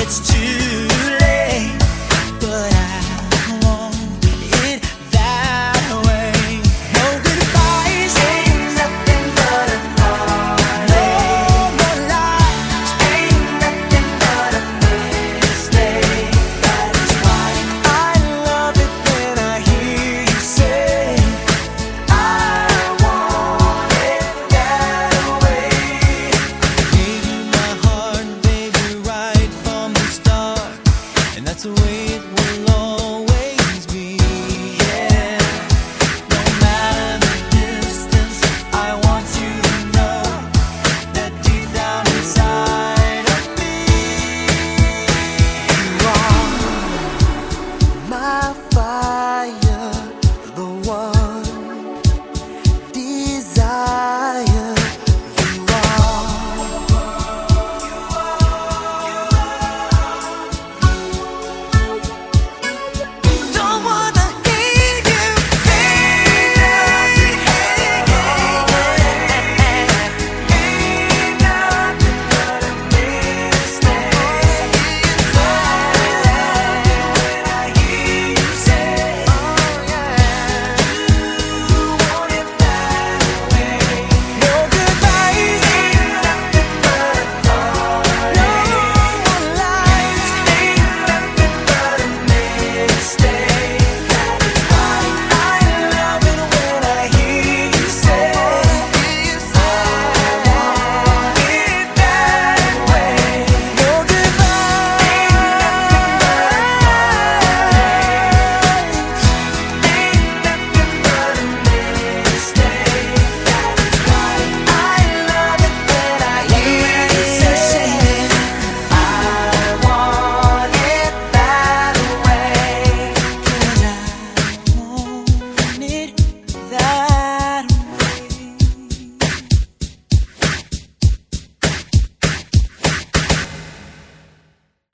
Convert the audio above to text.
it's too late, but I want it that way. No goodbyes, ain't nothing but a heartache. No more lies, ain't nothing but a mistake. That is why I love it when I hear you say I want it that way. Gave you my heart, baby, right from the start, and that's the way it was.